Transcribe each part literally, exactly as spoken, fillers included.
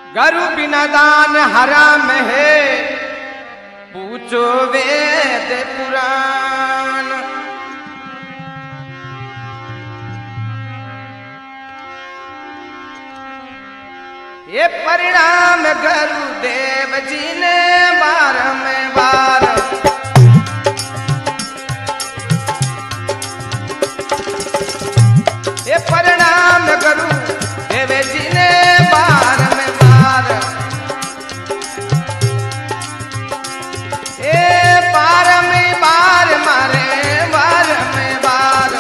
गुरु बिना दान हराम है, पूछो वेद पुराण। ये परिणाम गुरुदेव जी ने बार में बार ये परिणाम गुरुदेव जी ने बार में बार ये बार में बार मारे बार में बार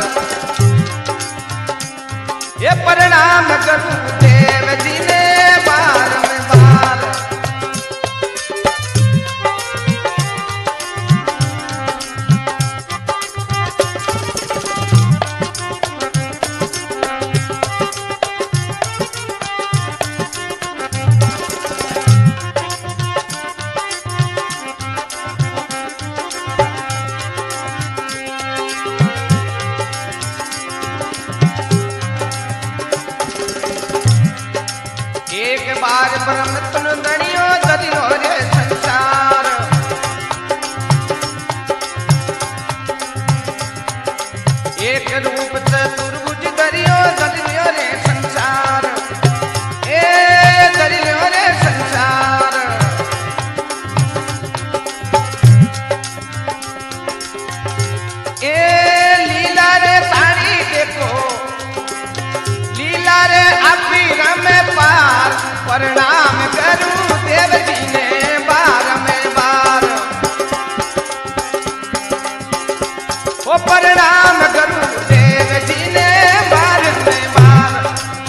ये परिणाम गुरुदेव जी ने बार में बार एक बार ब्रह्म तुन दणियो दरियो रे संसार। एक रूप चतुर्भुज दरियो दरियो रे संसार। ए दरियो रे संसार। ए लीला रे साड़ी देखो, लीला रे अबीर में पार परिणाम गुरुदेव जी ने बार में बार वो परिणाम गुरुदेव जी ने बार में बार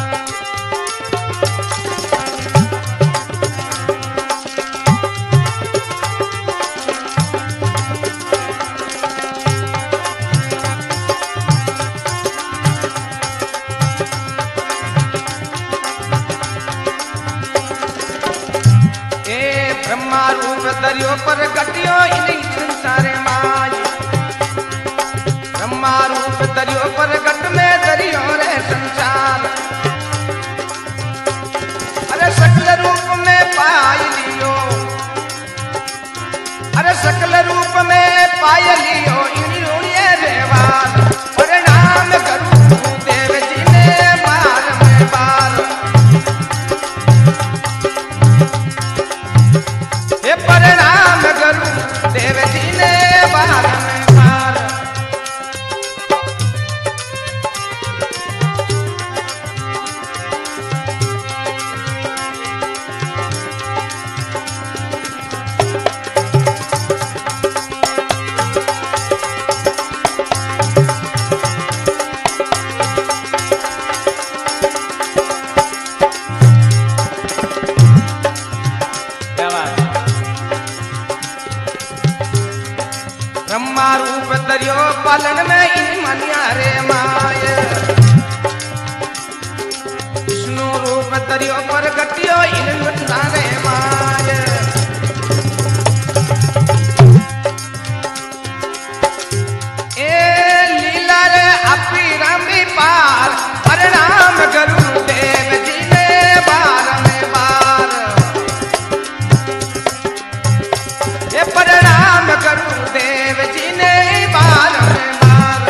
ब्रह्मा रूप दरियो पर गटियो इन्हीं संसारे माई। ब्रह्मा रूप दरियो पर गट में दरियो रे संसार। अरे सकल रूप में पाय लियो, अरे सकल रूप में पाय लियो इन्हीं रेवार परिणाम गुरुदेव जी ने बार में बार ये परिणाम गुरुदेव जी ने बार में बार ब्रह्मा रूप दरियो पालन में इन मनिया रे माय। विष्णु रूप दरियो पर गटियो इन मुन्ना रे माय। ए लीला रे अपीरा में पार परिणाम गुरुदेव जी ने बार में बार ये परिणाम गुरुदेव जी ने बार में बार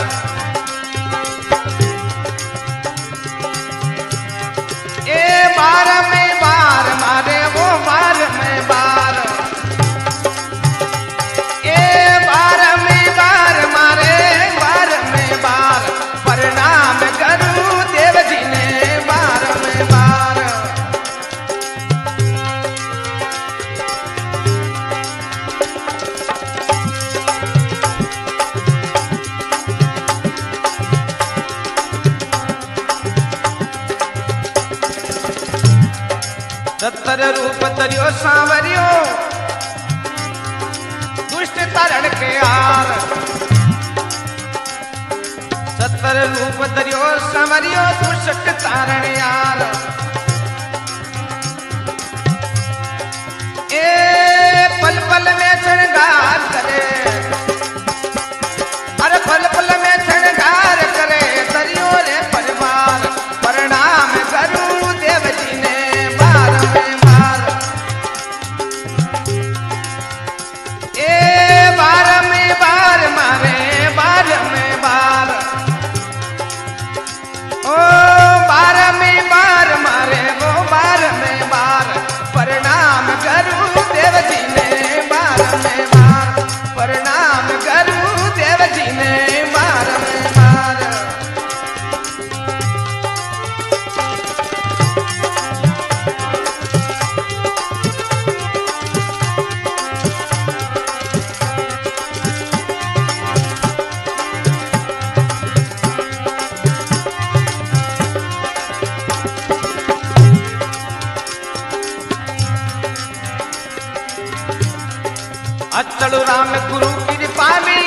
ये बार में बार मारे वो बार में बार ये बार में बार मारे बार में बार परिणाम गुरुदेव जी ने बार में बार सत्तर रूप दरियो सांवरियो दुष्ट तारण के आर। सत्तर रूप दरियो सांवरियो दुष्ट तारण यार। ए पल पल में श्रृंगार करे, अरे पल पल में श्रृंगार करे दरियो रे परिवार परिणाम गुरुदेव जी ने बार में बार अचल राम गुरु कृपाली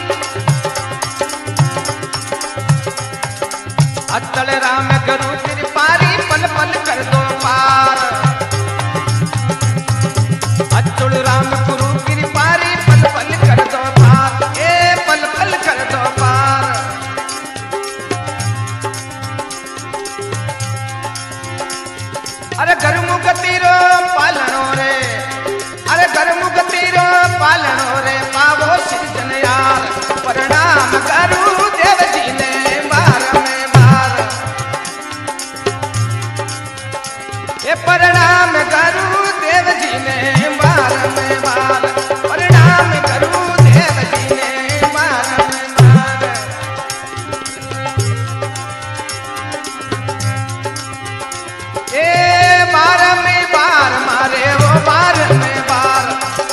अचल राम गुरु कृपाली पल पल कर दो पार अचल राम गुरु कृपाली पल पल कर दो पार ए पल पल कर दो पार अरे घर मुगतीरो पालनो रे अरे घर मुगतीरो पालनो रे पावो सिरजन यार प्रणाम करू देव जी ने बार में बार ये प्रणाम करू देव जी ने बार में बार प्रणाम करू देव जी ने बार में बार ए बार में बार मारे वो बार में बार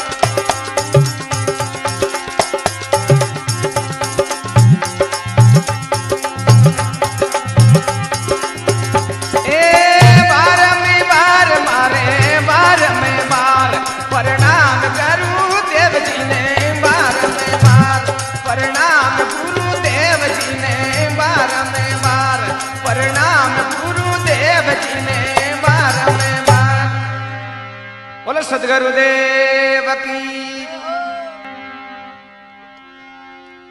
ए बार में बार मारे बार में बार प्रणाम करूं देव जी ने बार में बार प्रणाम गुरु देव जी ने बार में बार प्रणाम गुरु देव जी ने बार में बार बोलो सद्गुरुदेव की।